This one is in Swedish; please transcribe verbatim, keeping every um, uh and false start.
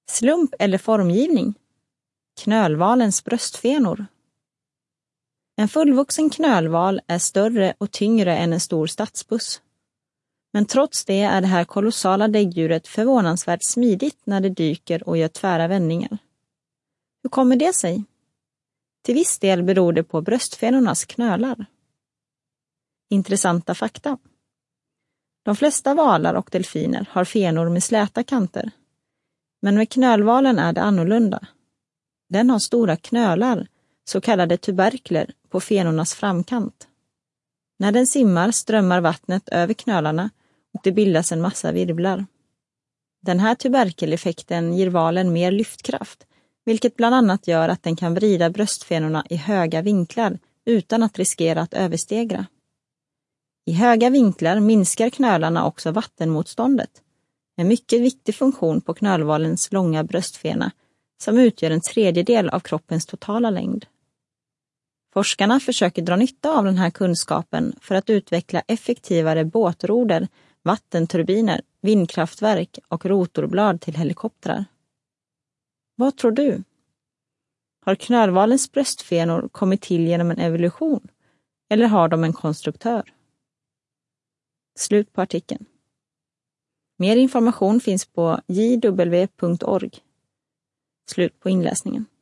Slump eller formgivning? Knölvalens bröstfenor. En fullvuxen knölval är större och tyngre än en stor stadsbuss. Men trots det är det här kolossala däggdjuret förvånansvärt smidigt när det dyker och gör tvära vändningar. Hur kommer det sig? Till viss del beror det på bröstfenornas knölar. Intressanta fakta. De flesta valar och delfiner har fenor med släta kanter. Men med knölvalen är det annorlunda. Den har stora knölar, så kallade tuberkler, på fenornas framkant. När den simmar strömmar vattnet över knölarna och det bildas en massa virvlar. Den här tuberkeleffekten ger valen mer lyftkraft, vilket bland annat gör att den kan vrida bröstfenorna i höga vinklar utan att riskera att överstegra. I höga vinklar minskar knölarna också vattenmotståndet, en mycket viktig funktion på knölvalens långa bröstfena som utgör en tredjedel av kroppens totala längd. Forskarna försöker dra nytta av den här kunskapen för att utveckla effektivare båtroder, vattenturbiner, vindkraftverk och rotorblad till helikoptrar. Vad tror du? Har knölvalens bröstfenor kommit till genom en evolution eller har de en konstruktör? Slut på artikeln. Mer information finns på j w punkt org. Slut på inläsningen.